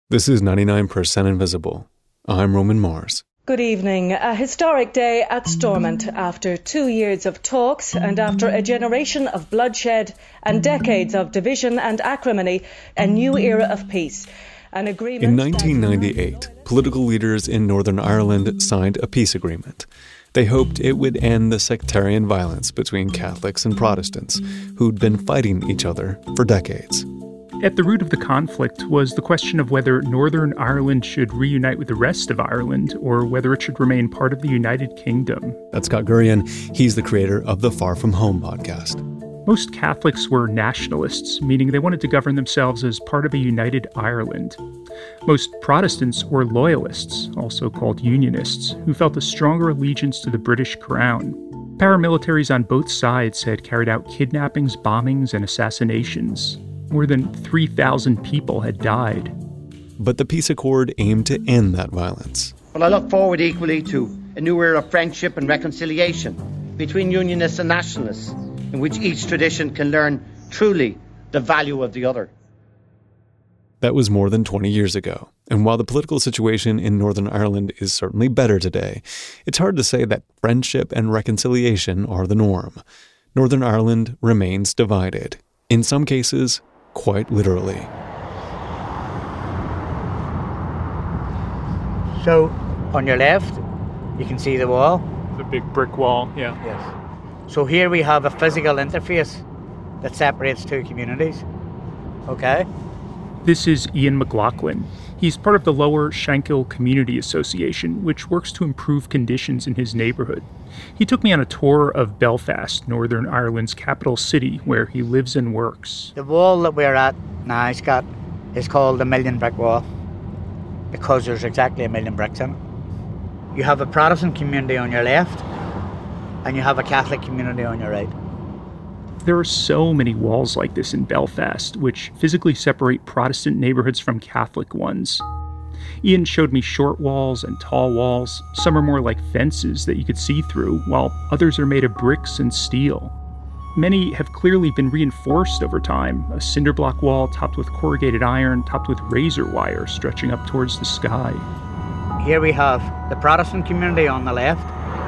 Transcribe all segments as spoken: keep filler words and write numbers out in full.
This is ninety-nine percent Invisible. I'm Roman Mars. Good evening. A historic day at Stormont after two years of talks and after a generation of bloodshed and decades of division and acrimony, a new era of peace. An agreement. In nineteen ninety-eight, political leaders in Northern Ireland signed a peace agreement. They hoped it would end the sectarian violence between Catholics and Protestants, who'd been fighting each other for decades. At the root of the conflict was the question of whether Northern Ireland should reunite with the rest of Ireland or whether it should remain part of the United Kingdom. That's Scott Gurian. He's the creator of the Far From Home podcast. Most Catholics were nationalists, meaning they wanted to govern themselves as part of a united Ireland. Most Protestants were loyalists, also called unionists, who felt a stronger allegiance to the British crown. Paramilitaries on both sides had carried out kidnappings, bombings, and assassinations. More than three thousand people had died. But the peace accord aimed to end that violence. Well, I look forward equally to a new era of friendship and reconciliation between unionists and nationalists, in which each tradition can learn truly the value of the other. That was more than twenty years ago. And while the political situation in Northern Ireland is certainly better today, it's hard to say that friendship and reconciliation are the norm. Northern Ireland remains divided. In some cases, quite literally. So, on your left, you can see the wall. The big brick wall, yeah. Yes. So here we have a physical interface that separates two communities. Okay? This is Ian McLaughlin. He's part of the Lower Shankill Community Association, which works to improve conditions in his neighborhood. He took me on a tour of Belfast, Northern Ireland's capital city, where he lives and works. The wall that we're at now, Scott, is called the Million Brick Wall because there's exactly a million bricks in it. You have a Protestant community on your left and you have a Catholic community on your right. There are so many walls like this in Belfast, which physically separate Protestant neighborhoods from Catholic ones. Ian showed me short walls and tall walls. Some are more like fences that you could see through, while others are made of bricks and steel. Many have clearly been reinforced over time, a cinder block wall topped with corrugated iron, topped with razor wire stretching up towards the sky. Here we have the Protestant community on the left,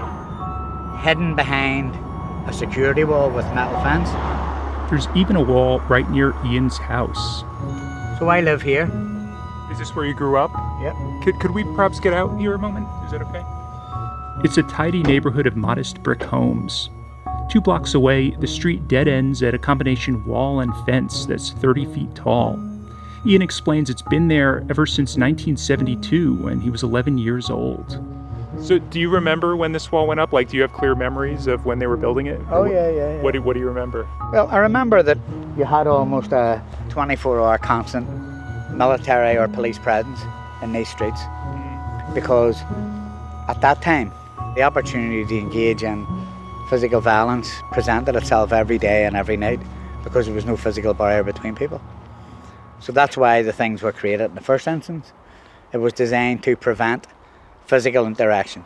hidden behind a security wall with metal fence. There's even a wall right near Ian's house. So I live here. Is this where you grew up? Yep. Could, could we perhaps get out here a moment? Is that okay? It's a tidy neighborhood of modest brick homes. Two blocks away, the street dead ends at a combination wall and fence that's thirty feet tall. Ian explains it's been there ever since nineteen seventy-two, when he was eleven years old. So do you remember when this wall went up? Like, do you have clear memories of when they were building it? Oh, yeah, yeah, yeah. What do, what do you remember? Well, I remember that you had almost a twenty-four hour constant military or police presence in these streets, because at that time the opportunity to engage in physical violence presented itself every day and every night because there was no physical barrier between people. So that's why the things were created in the first instance. It was designed to prevent physical interaction.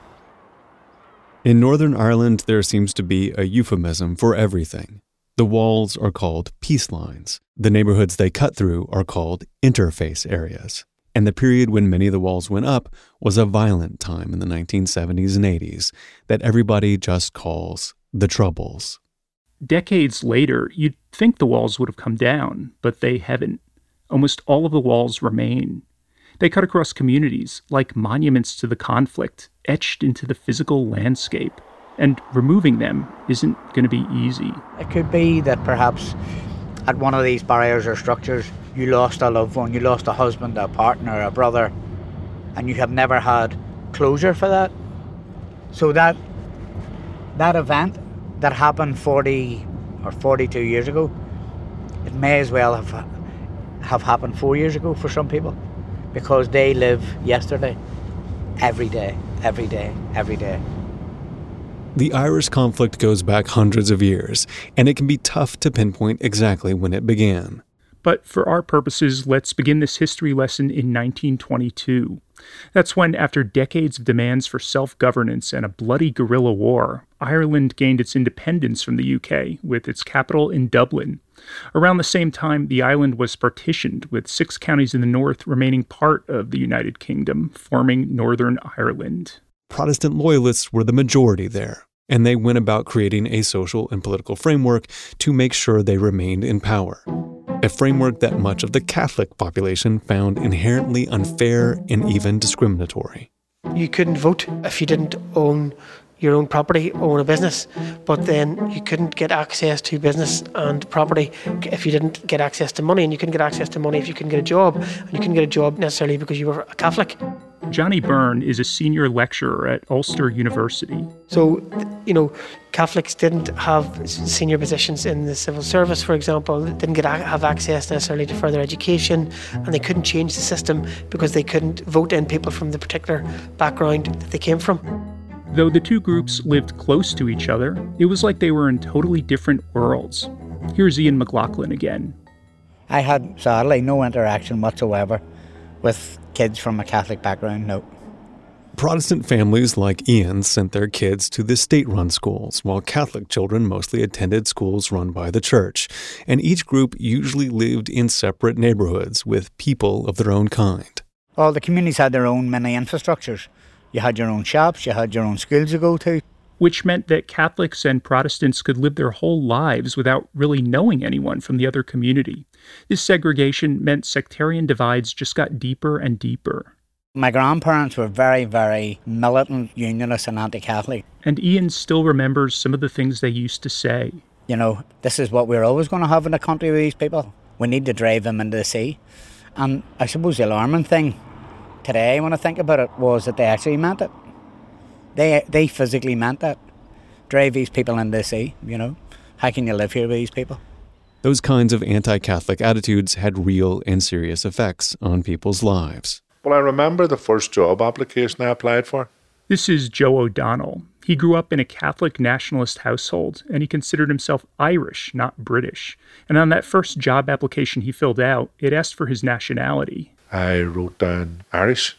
In Northern Ireland, there seems to be a euphemism for everything. The walls are called peace lines. The neighborhoods they cut through are called interface areas. And the period when many of the walls went up was a violent time in the nineteen seventies and eighties that everybody just calls the Troubles. Decades later, you'd think the walls would have come down, but they haven't. Almost all of the walls remain. They cut across communities, like monuments to the conflict, etched into the physical landscape. And removing them isn't going to be easy. It could be that perhaps at one of these barriers or structures, you lost a loved one, you lost a husband, a partner, a brother, and you have never had closure for that. So that that event that happened forty or forty-two years ago, it may as well have have happened four years ago for some people, because they live yesterday, every day, every day, every day. The Irish conflict goes back hundreds of years, and it can be tough to pinpoint exactly when it began. But for our purposes, let's begin this history lesson in nineteen twenty-two. That's when, after decades of demands for self-governance and a bloody guerrilla war, Ireland gained its independence from the U K, with its capital in Dublin. Around the same time, the island was partitioned, with six counties in the north remaining part of the United Kingdom, forming Northern Ireland. Protestant loyalists were the majority there, and they went about creating a social and political framework to make sure they remained in power. A framework that much of the Catholic population found inherently unfair and even discriminatory. You couldn't vote if you didn't own your own property, own a business, but then you couldn't get access to business and property if you didn't get access to money, and you couldn't get access to money if you couldn't get a job, and you couldn't get a job necessarily because you were a Catholic. Johnny Byrne is a senior lecturer at Ulster University. So, you know, Catholics didn't have senior positions in the civil service, for example, didn't get have access necessarily to further education, and they couldn't change the system because they couldn't vote in people from the particular background that they came from. Though the two groups lived close to each other, it was like they were in totally different worlds. Here's Ian McLaughlin again. I had, sadly, no interaction whatsoever with kids from a Catholic background, no. Protestant families like Ian sent their kids to the state-run schools, while Catholic children mostly attended schools run by the church. And each group usually lived in separate neighborhoods with people of their own kind. All the communities had their own mini infrastructures. You had your own shops, you had your own schools to go to. Which meant that Catholics and Protestants could live their whole lives without really knowing anyone from the other community. This segregation meant sectarian divides just got deeper and deeper. My grandparents were very, very militant unionists and anti-Catholic. And Ian still remembers some of the things they used to say. You know, this is what we're always going to have in the country with these people. We need to drive them into the sea. And I suppose the alarming thing today, when I think about it, was that they actually meant it. They they physically meant that. Drive these people into the sea, you know. How can you live here with these people? Those kinds of anti-Catholic attitudes had real and serious effects on people's lives. Well, I remember the first job application I applied for. This is Joe O'Donnell. He grew up in a Catholic nationalist household, and he considered himself Irish, not British. And on that first job application he filled out, it asked for his nationality. I wrote down Irish,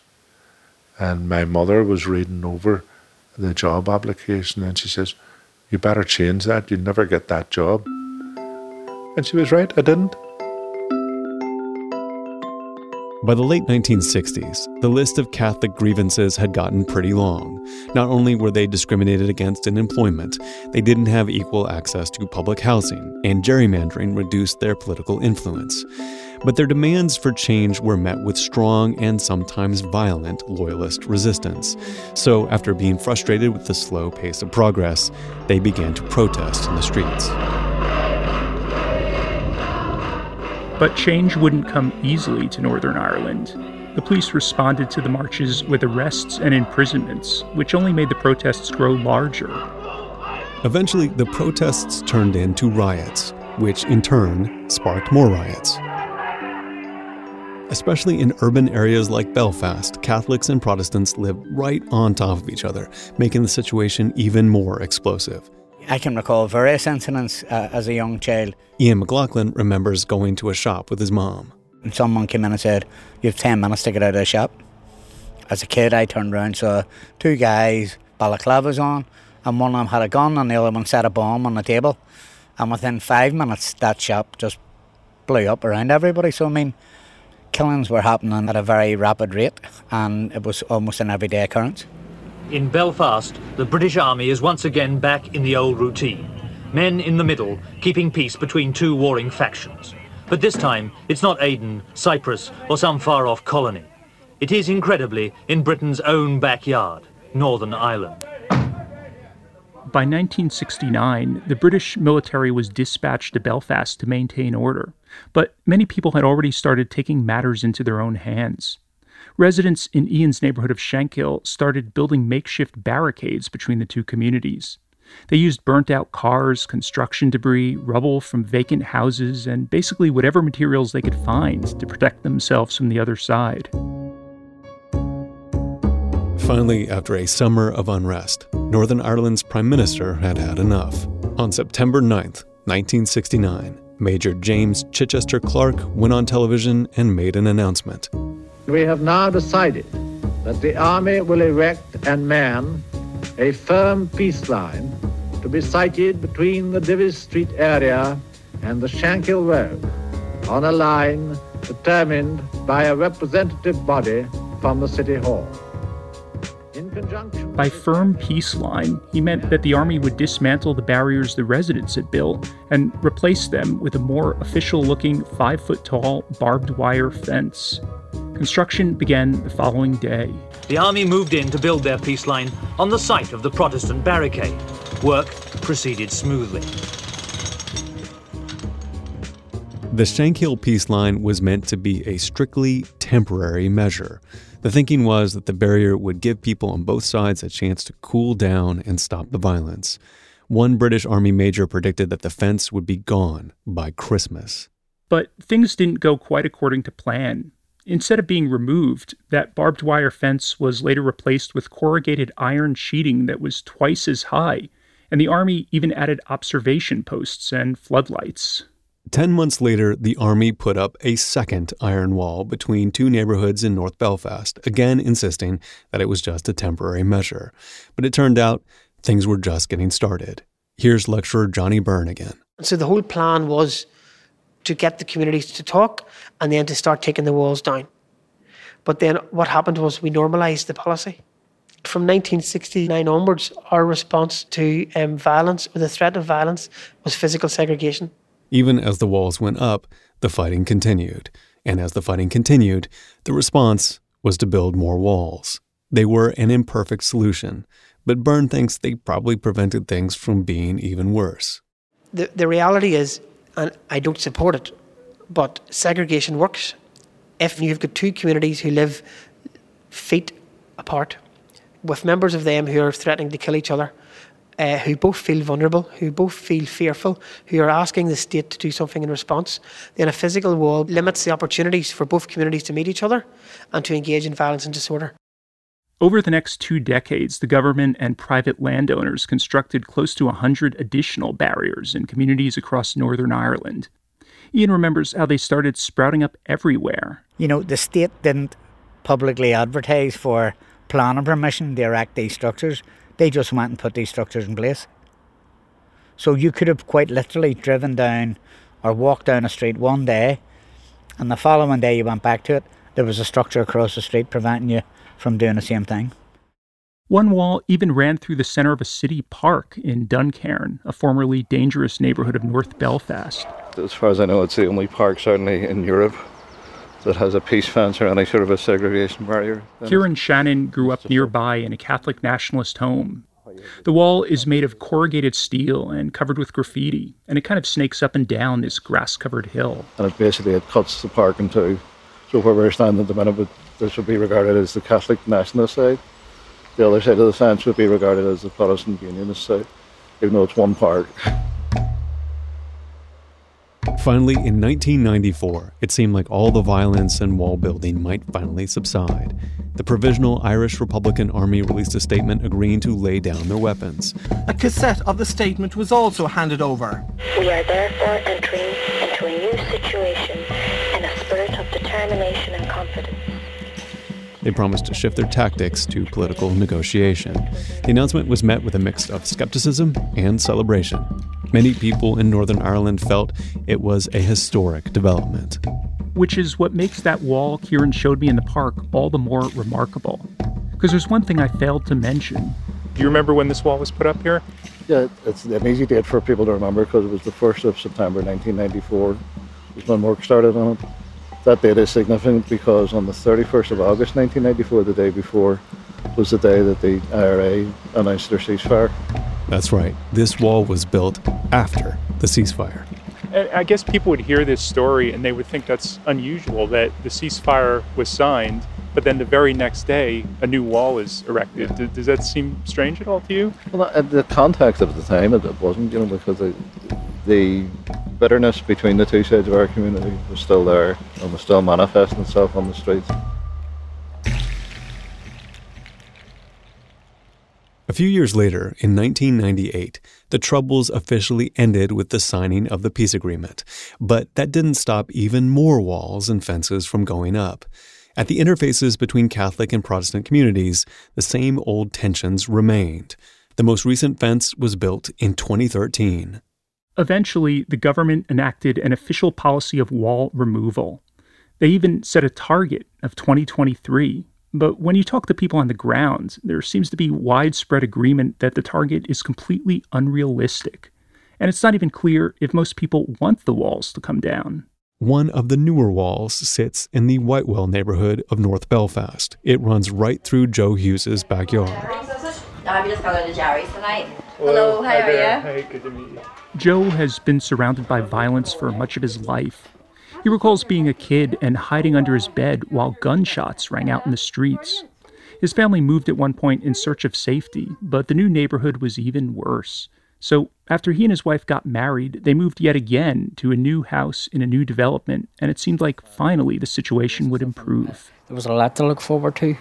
and my mother was reading over the job application, and she says, "You better change that, you'll never get that job." And she was right, I didn't. By the late nineteen sixties, the list of Catholic grievances had gotten pretty long. Not only were they discriminated against in employment, they didn't have equal access to public housing, and gerrymandering reduced their political influence. But their demands for change were met with strong and sometimes violent loyalist resistance. So after being frustrated with the slow pace of progress, they began to protest in the streets. But change wouldn't come easily to Northern Ireland. The police responded to the marches with arrests and imprisonments, which only made the protests grow larger. Eventually, the protests turned into riots, which in turn sparked more riots. Especially in urban areas like Belfast, Catholics and Protestants lived right on top of each other, making the situation even more explosive. I can recall various incidents uh, as a young child. Ian McLaughlin remembers going to a shop with his mom. And someone came in and said, "You have ten minutes to get out of the shop." As a kid, I turned around, saw two guys, balaclavas on, and one of them had a gun and the other one set a bomb on the table. And within five minutes, that shop just blew up around everybody. So, I mean, killings were happening at a very rapid rate, and it was almost an everyday occurrence. In Belfast, the British Army is once again back in the old routine. Men in the middle, keeping peace between two warring factions. But this time, it's not Aden, Cyprus, or some far-off colony. It is, incredibly, in Britain's own backyard, Northern Ireland. By nineteen sixty-nine, the British military was dispatched to Belfast to maintain order, but many people had already started taking matters into their own hands. Residents in Ian's neighborhood of Shankill started building makeshift barricades between the two communities. They used burnt-out cars, construction debris, rubble from vacant houses, and basically whatever materials they could find to protect themselves from the other side. Finally, after a summer of unrest, Northern Ireland's Prime Minister had had enough. On September ninth, nineteen sixty-nine, Major James Chichester Clark went on television and made an announcement. We have now decided that the Army will erect and man a firm peace line to be sited between the Divis Street area and the Shankill Road on a line determined by a representative body from the City Hall. In conjunction By firm peace line, he meant that the Army would dismantle the barriers the residents had built and replace them with a more official-looking five-foot-tall barbed wire fence. Construction began the following day. The Army moved in to build their peace line on the site of the Protestant barricade. Work proceeded smoothly. The Shankill Peace Line was meant to be a strictly temporary measure. The thinking was that the barrier would give people on both sides a chance to cool down and stop the violence. One British Army major predicted that the fence would be gone by Christmas. But things didn't go quite according to plan. Instead of being removed, that barbed wire fence was later replaced with corrugated iron sheeting that was twice as high, and the Army even added observation posts and floodlights. Ten months later, the Army put up a second iron wall between two neighborhoods in North Belfast, again insisting that it was just a temporary measure. But it turned out things were just getting started. Here's lecturer Johnny Byrne again. So the whole plan was to get the communities to talk and then to start taking the walls down. But then what happened was we normalised the policy. From nineteen sixty-nine onwards, our response to um, violence, or the threat of violence, was physical segregation. Even as the walls went up, the fighting continued. And as the fighting continued, the response was to build more walls. They were an imperfect solution, but Byrne thinks they probably prevented things from being even worse. The, the reality is, and I don't support it, but segregation works. If you've got two communities who live feet apart, with members of them who are threatening to kill each other, Uh, who both feel vulnerable, who both feel fearful, who are asking the state to do something in response, then a physical wall limits the opportunities for both communities to meet each other and to engage in violence and disorder. Over the next two decades, the government and private landowners constructed close to one hundred additional barriers in communities across Northern Ireland. Ian remembers how they started sprouting up everywhere. You know, the state didn't publicly advertise for planning permission to erect these structures. They just went and put these structures in place. So you could have quite literally driven down or walked down a street one day, and the following day you went back to it, there was a structure across the street preventing you from doing the same thing. One wall even ran through the centre of a city park in Duncairn, a formerly dangerous neighbourhood of North Belfast. As far as I know, it's the only park, certainly in Europe, that has a peace fence or any sort of a segregation barrier. Kieran Shannon grew up nearby in a Catholic nationalist home. The wall is made of corrugated steel and covered with graffiti, and it kind of snakes up and down this grass-covered hill. And it basically it cuts the park in two. So where we're standing at the minute, would, this would be regarded as the Catholic nationalist side. The other side of the fence would be regarded as the Protestant unionist side, even though it's one park. Finally, in nineteen ninety-four, it seemed like all the violence and wall building might finally subside. The Provisional Irish Republican Army released a statement agreeing to lay down their weapons. A cassette of the statement was also handed over. We are therefore entering into a new situation in a spirit of determination and confidence. They promised to shift their tactics to political negotiation. The announcement was met with a mix of skepticism and celebration. Many people in Northern Ireland felt it was a historic development. Which is what makes that wall Kieran showed me in the park all the more remarkable. Because there's one thing I failed to mention. Do you remember when this wall was put up here? Yeah, it's an easy date for people to remember because it was the first of September nineteen ninety-four was when work started on it. That date is significant because on the thirty-first of August nineteen ninety-four, the day before, was the day that the I R A announced their ceasefire. That's right. This wall was built after the ceasefire. I guess people would hear this story and they would think that's unusual, that the ceasefire was signed, but then the very next day, a new wall is erected. Does that seem strange at all to you? Well, in the context of the time, it wasn't, you know, because the, the bitterness between the two sides of our community was still there and was still manifesting itself on the streets. A few years later, in nineteen ninety-eight, the Troubles officially ended with the signing of the peace agreement. But that didn't stop even more walls and fences from going up. At the interfaces between Catholic and Protestant communities, the same old tensions remained. The most recent fence was built in twenty thirteen. Eventually, the government enacted an official policy of wall removal. They even set a target of twenty twenty-three. But when you talk to people on the ground, there seems to be widespread agreement that the target is completely unrealistic. And it's not even clear if most people want the walls to come down. One of the newer walls sits in the Whitewell neighborhood of North Belfast. It runs right through Joe Hughes's backyard. I've just got out of Jerry's tonight. Hello, how are you? Hey, good to meet you. Joe has been surrounded by violence for much of his life. He recalls being a kid and hiding under his bed while gunshots rang out in the streets. His family moved at one point in search of safety, but the new neighborhood was even worse. So after he and his wife got married, they moved yet again to a new house in a new development, and it seemed like finally the situation would improve. There was a lot to look forward to.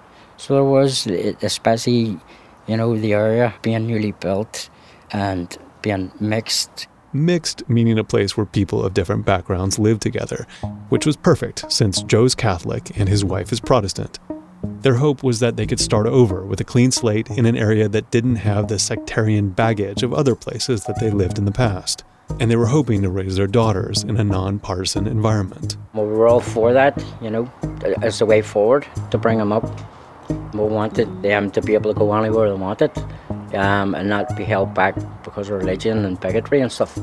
So there was, especially, you know, the area being newly built and being mixed. Mixed meaning a place where people of different backgrounds live together, which was perfect since Joe's Catholic and his wife is Protestant. Their hope was that they could start over with a clean slate in an area that didn't have the sectarian baggage of other places that they lived in the past. And they were hoping to raise their daughters in a non-partisan environment. Well, we were all for that, you know, as the way forward to bring them up. We wanted them to be able to go anywhere they wanted um, and not be held back because of religion and bigotry and stuff,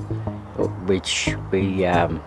which we, um,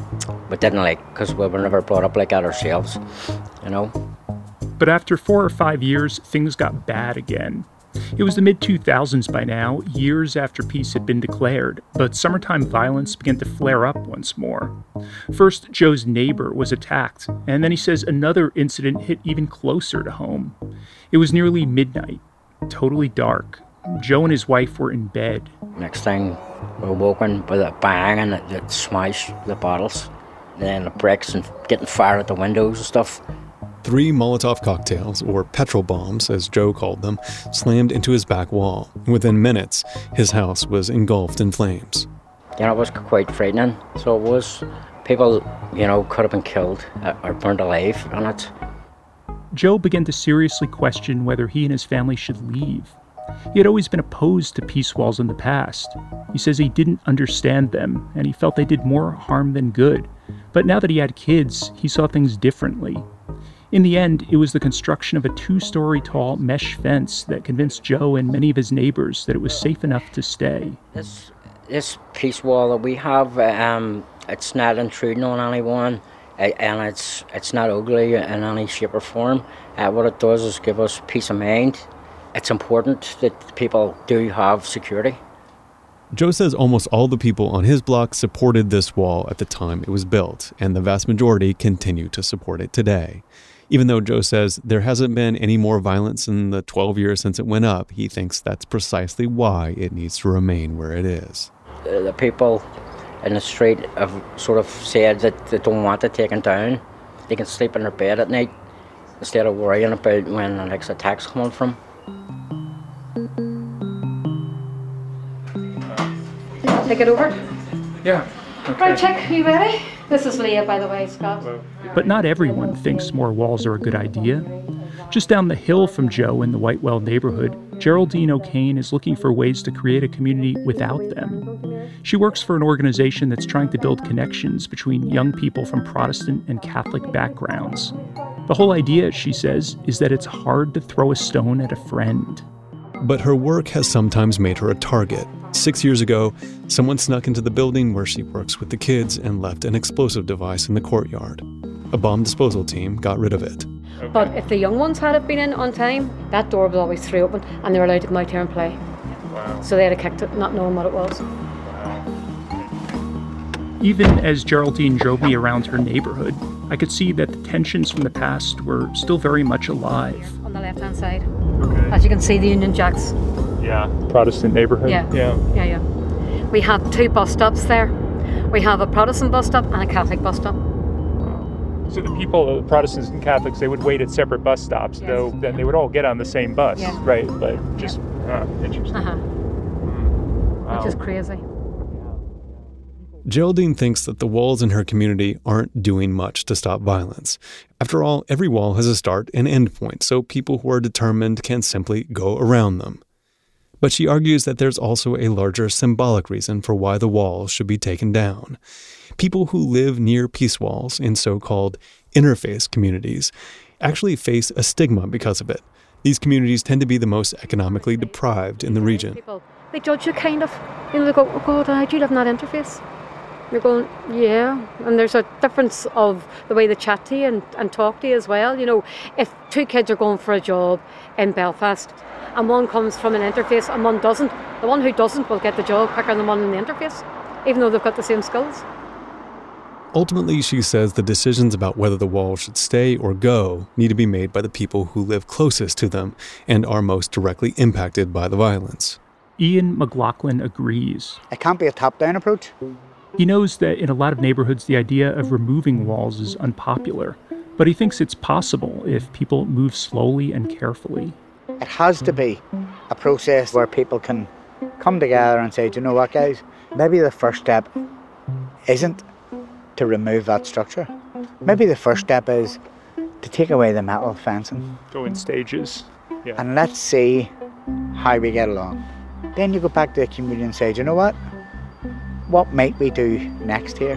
we didn't like because we were never brought up like that ourselves, you know. But after four or five years, things got bad again. It was the mid two thousands by now, years after peace had been declared, but summertime violence began to flare up once more. First, Joe's neighbor was attacked, and then he says another incident hit even closer to home. It was nearly midnight, totally dark. Joe and his wife were in bed. Next thing, we were woken with a bang and it, it smashed the bottles, then the bricks and getting fire at the windows and stuff. Three Molotov cocktails, or petrol bombs, as Joe called them, slammed into his back wall. Within minutes, his house was engulfed in flames. You know, it was quite frightening. So it was, people, you know, could have been killed or burned alive in it. Joe began to seriously question whether he and his family should leave. He had always been opposed to peace walls in the past. He says he didn't understand them, and he felt they did more harm than good. But now that he had kids, he saw things differently. In the end, it was the construction of a two-story tall mesh fence that convinced Joe and many of his neighbors that it was safe enough to stay. This, this peace wall that we have, um, it's not intruding on anyone, and it's it's not ugly in any shape or form. Uh, what it does is give us peace of mind. It's important that people do have security. Joe says almost all the people on his block supported this wall at the time it was built, and the vast majority continue to support it today. Even though Joe says there hasn't been any more violence in the twelve years since it went up, he thinks that's precisely why it needs to remain where it is. The, the people in the street have sort of said that they don't want it taken down. They can sleep in their bed at night instead of worrying about when the next attack's coming from. I'll take it over. Yeah. Okay. Right, check. Are you ready? This is Leah, by the way, Scott. But not everyone thinks more walls are a good idea. Just down the hill from Joe in the Whitewell neighborhood, Geraldine O'Kane is looking for ways to create a community without them. She works for an organization that's trying to build connections between young people from Protestant and Catholic backgrounds. The whole idea, she says, is that it's hard to throw a stone at a friend. But her work has sometimes made her a target. Six years ago, someone snuck into the building where she works with the kids and left an explosive device in the courtyard. A bomb disposal team got rid of it. But if the young ones had been in on time, that door was always three open and they were allowed to come out here and play. Wow. So they'd have kicked it, not knowing what it was. Even as Geraldine drove me around her neighborhood, I could see that the tensions from the past were still very much alive. On the left-hand side. Okay. As you can see, the Union Jacks. Yeah, Protestant neighborhood. Yeah. yeah, yeah, yeah. We have two bus stops there. We have a Protestant bus stop and a Catholic bus stop. So the people, the Protestants and Catholics, they would wait at separate bus stops, yes. Though then they would all get on the same bus, yeah. Right? But just uh, interesting. Uh-huh. Wow. Which is crazy. Geraldine thinks that the walls in her community aren't doing much to stop violence. After all, every wall has a start and end point, so people who are determined can simply go around them. But she argues that there's also a larger symbolic reason for why the walls should be taken down. People who live near peace walls in so-called interfaith communities actually face a stigma because of it. These communities tend to be the most economically deprived in the region. People, they judge you kind of. You know, they go, oh God, I do live in that interface. You're going, yeah. And there's a difference of the way they chat to you and, and talk to you as well. You know, if two kids are going for a job in Belfast and one comes from an interface and one doesn't, the one who doesn't will get the job quicker than the one in the interface, even though they've got the same skills. Ultimately, she says the decisions about whether the wall should stay or go need to be made by the people who live closest to them and are most directly impacted by the violence. Ian McLaughlin agrees. It can't be a top-down approach. He knows that in a lot of neighborhoods, the idea of removing walls is unpopular, but he thinks it's possible if people move slowly and carefully. It has to be a process where people can come together and say, do you know what, guys? Maybe the first step isn't to remove that structure. Maybe the first step is to take away the metal fencing. Go in stages. Yeah. And let's see how we get along. Then you go back to the community and say, do you know what? What might we do next here?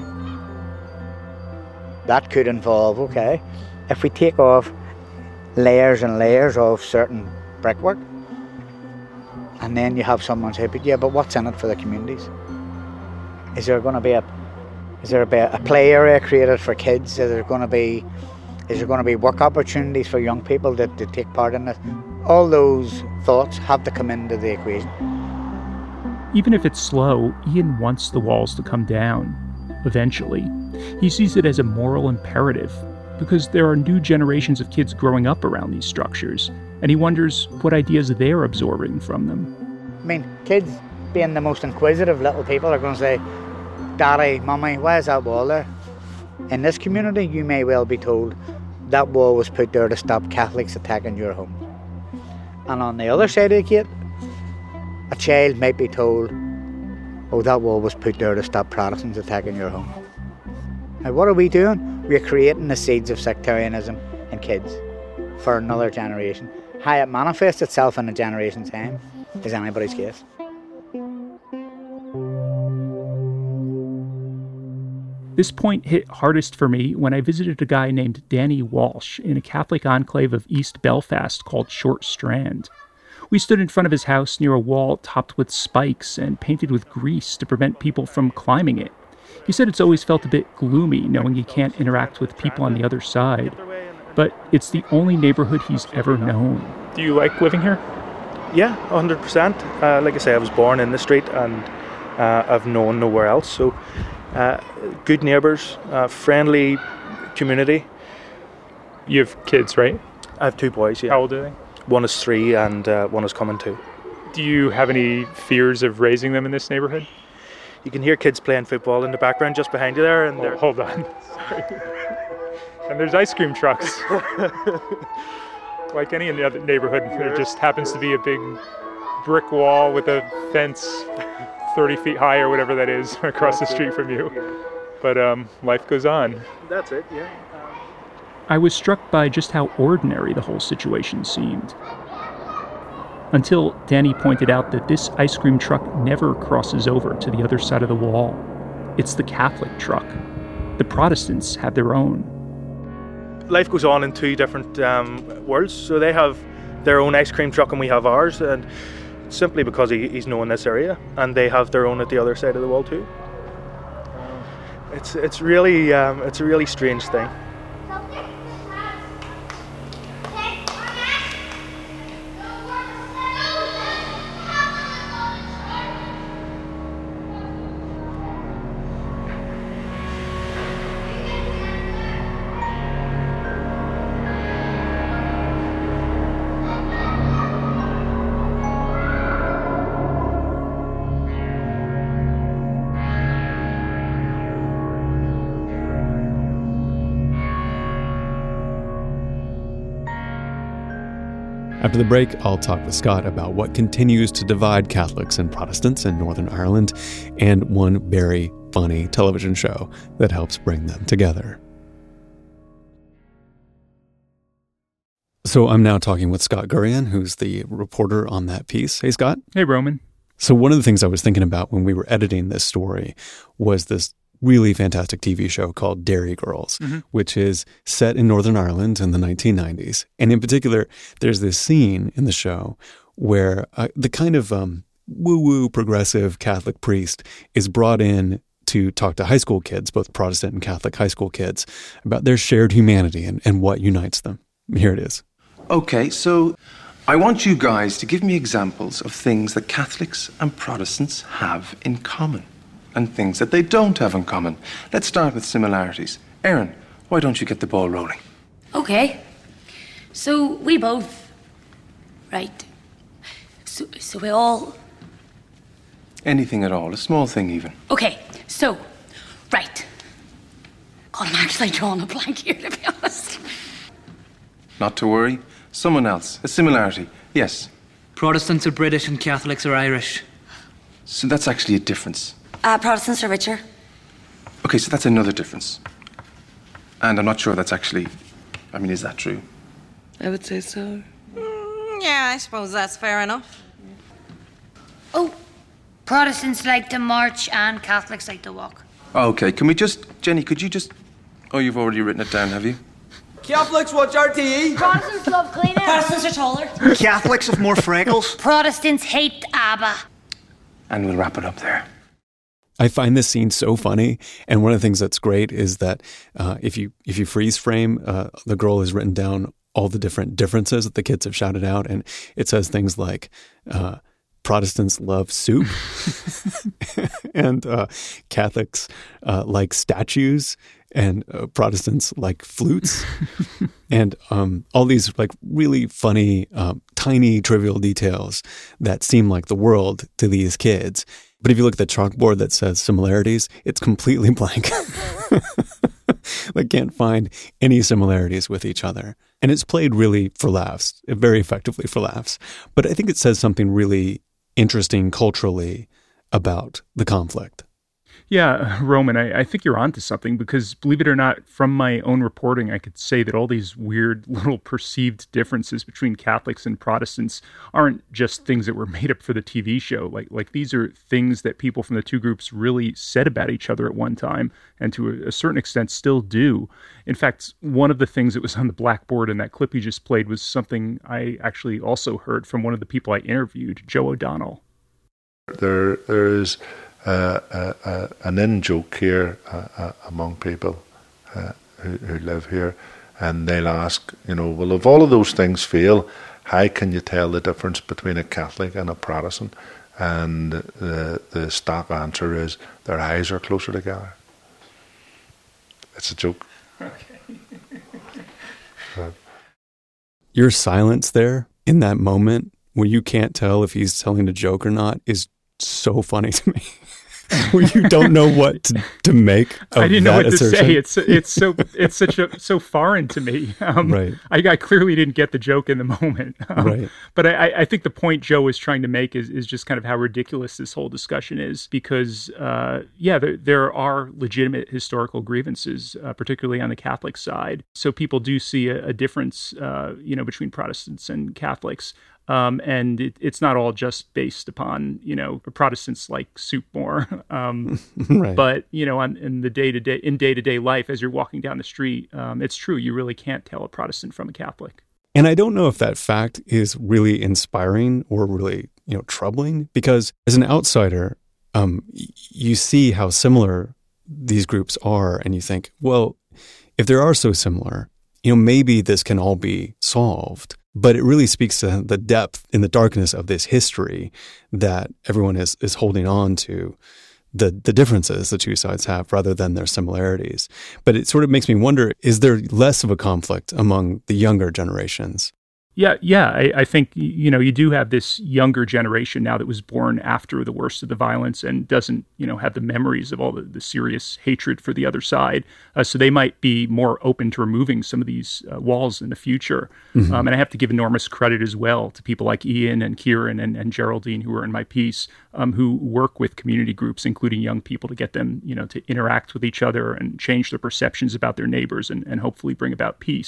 That could involve, okay, if we take off layers and layers of certain brickwork, and then you have someone say, but yeah, but what's in it for the communities? Is there going to be a, is there a, a play area created for kids? Is there going to be, is there going to be work opportunities for young people to, to take part in this? All those thoughts have to come into the equation. Even if it's slow, Ian wants the walls to come down, eventually. He sees it as a moral imperative, because there are new generations of kids growing up around these structures, and he wonders what ideas they're absorbing from them. I mean, kids, being the most inquisitive little people, are going to say, Daddy, Mummy, why is that wall there? In this community, you may well be told that wall was put there to stop Catholics attacking your home. And on the other side of the gate, a child might be told, oh, that wall was put there to stop Protestants attacking your home. Now, what are we doing? We're creating the seeds of sectarianism in kids for another generation. How it manifests itself in a generation's time is anybody's guess. This point hit hardest for me when I visited a guy named Danny Walsh in a Catholic enclave of East Belfast called Short Strand. We stood in front of his house near a wall topped with spikes and painted with grease to prevent people from climbing it. He said it's always felt a bit gloomy knowing he can't interact with people on the other side. But it's the only neighborhood he's ever known. Do you like living here? Yeah, one hundred percent. Uh, like I say, I was born in the street and uh, I've known nowhere else. So uh, good neighbours, uh, friendly community. You have kids, right? I have two boys, yeah. How old are they? One is three and uh, one is coming two. Do you have any fears of raising them in this neighborhood? You can hear kids playing football in the background just behind you there. And oh, hold on. Sorry. And there's ice cream trucks. Like any in the other neighborhood, there just happens to be a big brick wall with a fence thirty feet high or whatever that is across the street from you. But um, life goes on. That's it, yeah. I was struck by just how ordinary the whole situation seemed. Until Danny pointed out that this ice cream truck never crosses over to the other side of the wall. It's the Catholic truck. The Protestants have their own. Life goes on in two different um, worlds. So they have their own ice cream truck and we have ours, and simply because he, he's known this area, and they have their own at the other side of the wall too. It's it's really um, it's a really strange thing. After the break, I'll talk with Scott about what continues to divide Catholics and Protestants in Northern Ireland and one very funny television show that helps bring them together. So I'm now talking with Scott Gurian, who's the reporter on that piece. Hey, Scott. Hey, Roman. So one of the things I was thinking about when we were editing this story was this really fantastic T V show called Derry Girls, mm-hmm. which is set in Northern Ireland in the nineteen nineties. And in particular, there's this scene in the show where uh, the kind of um, woo-woo progressive Catholic priest is brought in to talk to high school kids, both Protestant and Catholic high school kids, about their shared humanity and, and what unites them. Here it is. Okay, so I want you guys to give me examples of things that Catholics and Protestants have in common and things that they don't have in common. Let's start with similarities. Erin, why don't you get the ball rolling? Okay. So we both, right. So, so we all... Anything at all, a small thing even. Okay, so, right. God, I'm actually drawing a blank here, to be honest. Not to worry. Someone else. A similarity. Yes. Protestants are British and Catholics are Irish. So that's actually a difference. Uh, Protestants are richer. Okay, so that's another difference. And I'm not sure that's actually... I mean, is that true? I would say so. Mm, yeah, I suppose that's fair enough. Oh, Protestants like to march and Catholics like to walk. Okay, can we just... Jenny, could you just... Oh, you've already written it down, have you? Catholics watch R T E. Protestants love clean air. Protestants are taller. Catholics have more freckles. Protestants hate ABBA. And we'll wrap it up there. I find this scene so funny, and one of the things that's great is that uh, if you if you freeze frame, uh, the girl has written down all the different differences that the kids have shouted out, and it says things like uh, Protestants love soup, and uh, Catholics uh, like statues, and uh, Protestants like flutes, and um, all these like really funny, um, tiny, trivial details that seem like the world to these kids. But if you look at the chalkboard that says similarities, it's completely blank. They can't find any similarities with each other. And it's played really for laughs, very effectively for laughs. But I think it says something really interesting culturally about the conflict. Yeah, Roman, I, I think you're onto something because, believe it or not, from my own reporting, I could say that all these weird little perceived differences between Catholics and Protestants aren't just things that were made up for the T V show. Like, like these are things that people from the two groups really said about each other at one time, and to a, a certain extent still do. In fact, one of the things that was on the blackboard in that clip you just played was something I actually also heard from one of the people I interviewed, Joe O'Donnell. There, there is... Uh, uh, uh, an in-joke here uh, uh, among people uh, who, who live here, and they'll ask, you know, well, if all of those things fail, how can you tell the difference between a Catholic and a Protestant? And the, the stock answer is their eyes are closer together. It's a joke. Okay. uh, Your silence there in that moment where you can't tell if he's telling a joke or not is so funny to me. Where you don't know what to, to make of I didn't know that what assertion. to say. It's it's so it's such a so foreign to me. Um, right. I, I clearly didn't get the joke in the moment. Um, right. But I, I think the point Joe was trying to make is, is just kind of how ridiculous this whole discussion is. Because uh, yeah, there, there are legitimate historical grievances, uh, particularly on the Catholic side. So people do see a, a difference, uh, you know, between Protestants and Catholics. Um, and it, it's not all just based upon, you know, Protestants like soup more. Um, right. But, you know, on, in the day-to-day, in day-to-day life, as you're walking down the street, um, it's true. You really can't tell a Protestant from a Catholic. And I don't know if that fact is really inspiring or really, you know, troubling, because as an outsider, um, y- you see how similar these groups are, and you think, well, if they are so similar, you know, maybe this can all be solved. But it really speaks to the depth in the darkness of this history that everyone is, is holding on to, the, the differences the two sides have rather than their similarities. But it sort of makes me wonder, is there less of a conflict among the younger generations? Yeah, yeah. I, I think, you know, you do have this younger generation now that was born after the worst of the violence and doesn't, you know, have the memories of all the, the serious hatred for the other side. Uh, so they might be more open to removing some of these uh, walls in the future. Mm-hmm. Um, and I have to give enormous credit as well to people like Ian and Kieran and, and Geraldine, who are in my piece, um, who work with community groups, including young people, to get them, you know, to interact with each other and change their perceptions about their neighbors and, and hopefully bring about peace.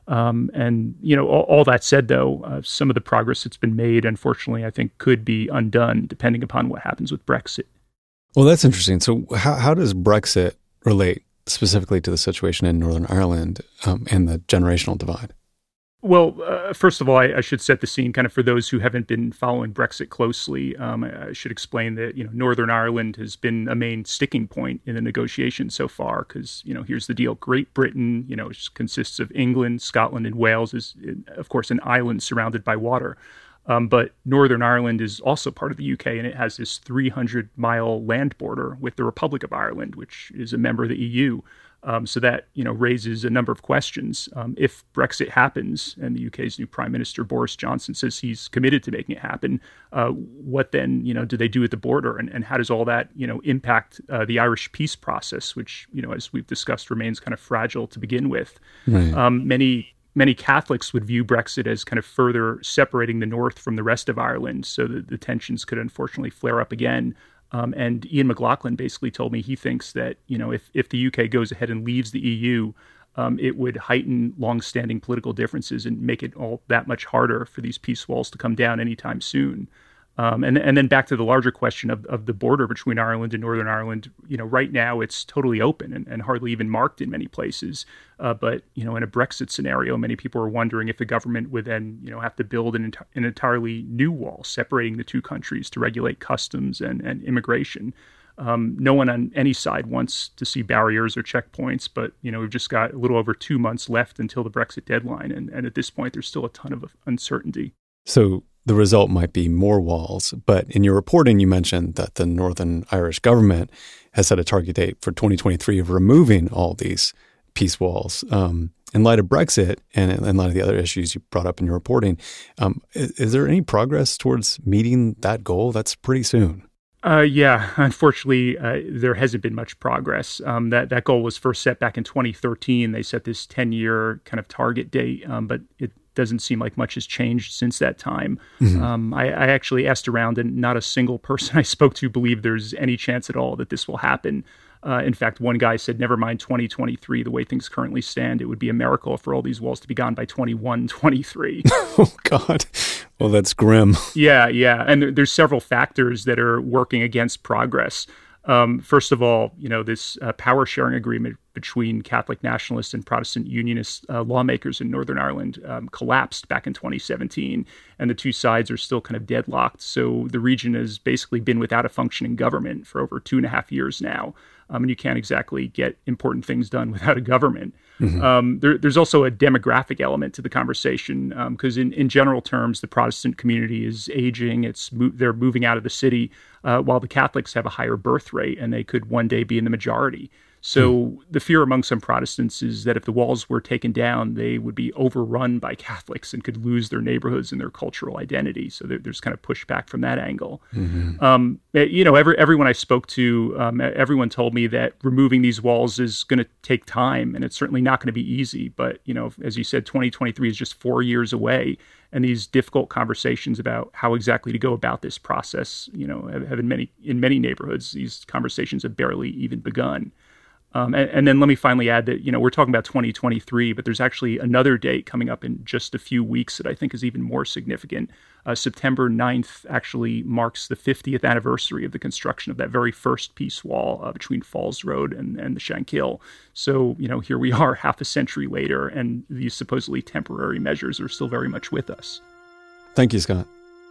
Um, and, you know, all, all that said, though, uh, some of the progress that's been made, unfortunately, I think could be undone depending upon what happens with Brexit. Well, that's interesting. So how, how does Brexit relate specifically to the situation in Northern Ireland um, and the generational divide? Well, uh, first of all, I, I should set the scene kind of for those who haven't been following Brexit closely. Um, I should explain that, you know, Northern Ireland has been a main sticking point in the negotiations so far because, you know, here's the deal. Great Britain, you know, which consists of England, Scotland, and Wales, is, of course, an island surrounded by water. Um, but Northern Ireland is also part of the U K, and it has this three hundred mile land border with the Republic of Ireland, which is a member of the E U. Um, so that, you know, raises a number of questions. Um, if Brexit happens and the U K's new Prime Minister, Boris Johnson, says he's committed to making it happen, uh, what then, you know, do they do at the border? And, and how does all that, you know, impact uh, the Irish peace process, which, you know, as we've discussed, remains kind of fragile to begin with? Right. Um, many Many Catholics would view Brexit as kind of further separating the North from the rest of Ireland, so that the tensions could unfortunately flare up again. Um, and Ian McLaughlin basically told me he thinks that, you know, if, if the U K goes ahead and leaves the E U, um, it would heighten longstanding political differences and make it all that much harder for these peace walls to come down anytime soon. Um, and, and then back to the larger question of, of the border between Ireland and Northern Ireland, you know, right now it's totally open and, and hardly even marked in many places. Uh, but, you know, in a Brexit scenario, many people are wondering if the government would then, you know, have to build an, enti- an entirely new wall separating the two countries to regulate customs and, and immigration. Um, no one on any side wants to see barriers or checkpoints, but, you know, we've just got a little over two months left until the Brexit deadline. And, and at this point, there's still a ton of uncertainty. So the result might be more walls, but in your reporting, you mentioned that the Northern Irish government has set a target date for twenty twenty-three of removing all these peace walls. Um, in light of Brexit and in light of the other issues you brought up in your reporting, um, is, is there any progress towards meeting that goal? That's pretty soon. Uh, yeah, unfortunately, uh, there hasn't been much progress. Um, that, that goal was first set back in twenty thirteen. They set this ten-year kind of target date, um, but it doesn't seem like much has changed since that time. Mm-hmm. Um, I, I actually asked around, and not a single person I spoke to believed there's any chance at all that this will happen. Uh, in fact, one guy said, never mind twenty twenty-three, the way things currently stand, it would be a miracle for all these walls to be gone by twenty-one twenty-three. Oh, God. Well, that's grim. Yeah, yeah. And there, there's several factors that are working against progress. Um, first of all, you know, this uh, power sharing agreement between Catholic nationalists and Protestant unionist uh, lawmakers in Northern Ireland um, collapsed back in twenty seventeen, and the two sides are still kind of deadlocked. So the region has basically been without a functioning government for over two and a half years now. Um, and you can't exactly get important things done without a government. Mm-hmm. Um, there, there's also a demographic element to the conversation because um, in, in general terms, the Protestant community is aging. It's mo- they're moving out of the city uh, while the Catholics have a higher birth rate and they could one day be in the majority. So mm. the fear among some Protestants is that if the walls were taken down, they would be overrun by Catholics and could lose their neighborhoods and their cultural identity. So there, there's kind of pushback from that angle. Mm-hmm. Um, you know, every, everyone I spoke to, um, everyone told me that removing these walls is going to take time, and it's certainly not going to be easy. But, you know, as you said, twenty twenty-three is just four years away. And these difficult conversations about how exactly to go about this process, you know, have, have in many in many neighborhoods, these conversations have barely even begun. Um, and, and then let me finally add that, you know, we're talking about twenty twenty-three, but there's actually another date coming up in just a few weeks that I think is even more significant. Uh, September ninth actually marks the fiftieth anniversary of the construction of that very first peace wall uh, between Falls Road and, and the Shankill. So, you know, here we are half a century later, and these supposedly temporary measures are still very much with us. Thank you, Scott.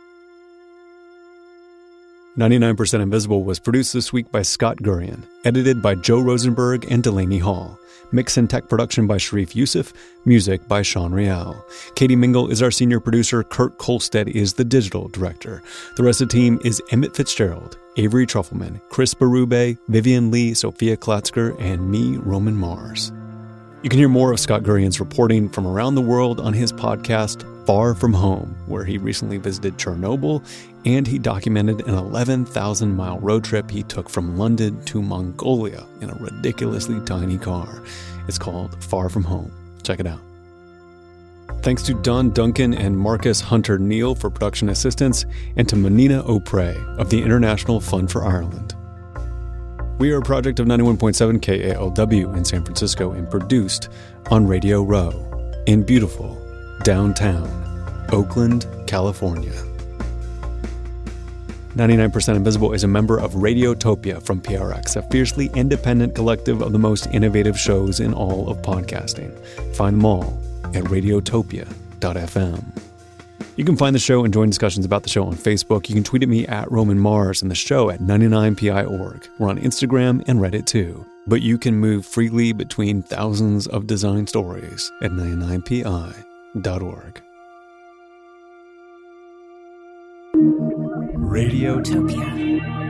ninety-nine percent Invisible was produced this week by Scott Gurian, edited by Joe Rosenberg and Delaney Hall, mix and tech production by Sharif Youssef, music by Sean Rial. Katie Mingle is our senior producer, Kurt Kolstead is the digital director. The rest of the team is Emmett Fitzgerald, Avery Trufelman, Chris Berube, Vivian Lee, Sophia Klatzker, and me, Roman Mars. You can hear more of Scott Gurian's reporting from around the world on his podcast, Far From Home, where he recently visited Chernobyl, and he documented an eleven thousand mile road trip he took from London to Mongolia in a ridiculously tiny car. It's called Far From Home. Check it out. Thanks to Don Duncan and Marcus Hunter Neal for production assistance, and to Manina O'Prey of the International Fund for Ireland. We are a project of ninety-one point seven K A L W in San Francisco and produced on Radio Row. in beautiful downtown Oakland, California. ninety-nine percent Invisible is a member of Radiotopia from P R X, a fiercely independent collective of the most innovative shows in all of podcasting. Find them all at radiotopia dot f m. You can find the show and join discussions about the show on Facebook. You can tweet at me at Roman Mars and the show at ninety-nine P I dot org. We're on Instagram and Reddit too. But you can move freely between thousands of design stories at ninety-nine P I dot org. Radiotopia.